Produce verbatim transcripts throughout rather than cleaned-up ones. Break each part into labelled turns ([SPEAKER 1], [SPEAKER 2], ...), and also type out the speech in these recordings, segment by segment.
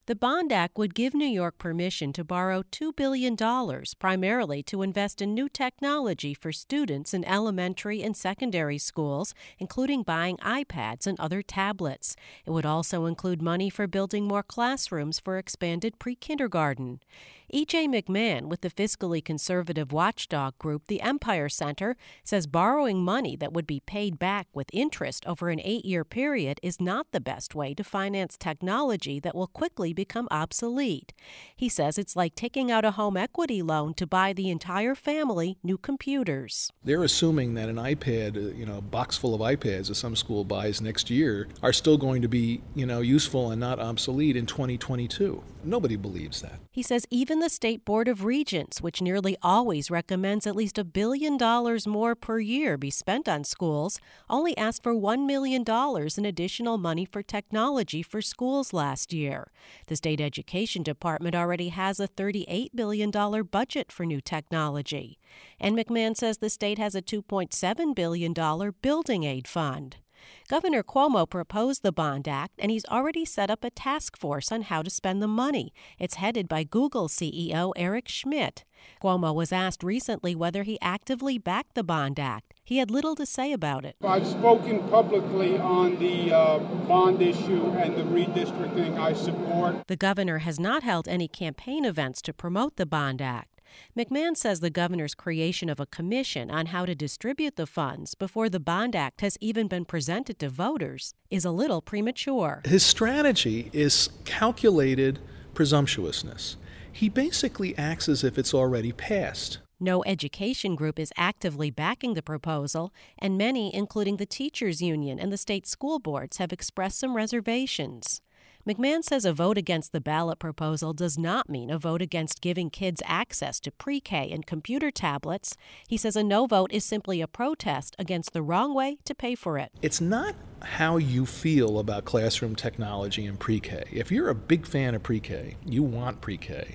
[SPEAKER 1] The Bond Act would give New York permission to borrow two billion dollars, primarily to invest in new technology for students in elementary and secondary schools, including buying iPads and other tablets. It would also include money for building more classrooms for expanded pre-kindergarten. E J McMahon with the fiscally conservative watchdog group the Empire Center says borrowing money that would be paid back with interest over an eight-year period is not the best way to finance technology that will quickly become obsolete. He says it's like taking out a home equity loan to buy the entire family new computers.
[SPEAKER 2] They're assuming that an iPad, you know, a box full of iPads that some school buys next year are still going to be, you know, useful and not obsolete in twenty twenty-two. Nobody believes that.
[SPEAKER 1] He says even the State Board of Regents, which nearly always recommends at least a billion dollars more per year be spent on schools, only asked for one million dollars in additional money for technology for schools last year. The state education department already has a thirty-eight billion dollars budget for new technology. And McMahon says the state has a two point seven billion dollars building aid fund. Governor Cuomo proposed the Bond Act, and he's already set up a task force on how to spend the money. It's headed by Google C E O Eric Schmidt. Cuomo was asked recently whether he actively backed the Bond Act. He had little to say about it.
[SPEAKER 3] I've spoken publicly on the uh, bond issue and the redistricting I support.
[SPEAKER 1] The governor has not held any campaign events to promote the Bond Act. McMahon says the governor's creation of a commission on how to distribute the funds before the Bond Act has even been presented to voters is a little premature.
[SPEAKER 2] His strategy is calculated presumptuousness. He basically acts as if it's already passed.
[SPEAKER 1] No education group is actively backing the proposal, and many, including the teachers' union and the state school boards, have expressed some reservations. McMahon says a vote against the ballot proposal does not mean a vote against giving kids access to pre-K and computer tablets. He says a no vote is simply a protest against the wrong way to pay for it.
[SPEAKER 2] It's not how you feel about classroom technology in pre-K. If you're a big fan of pre-K, you want pre-K,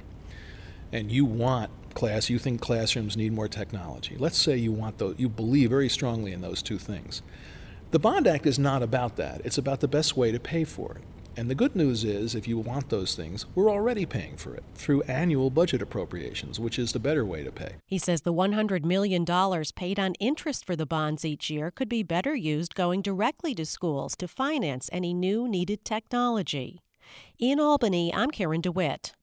[SPEAKER 2] and you want class, you think classrooms need more technology. Let's say you want those, you believe very strongly in those two things. The Bond Act is not about that. It's about the best way to pay for it. And the good news is, if you want those things, we're already paying for it through annual budget appropriations, which is the better way to pay.
[SPEAKER 1] He says the one hundred million dollars paid on interest for the bonds each year could be better used going directly to schools to finance any new needed technology. In Albany, I'm Karen DeWitt.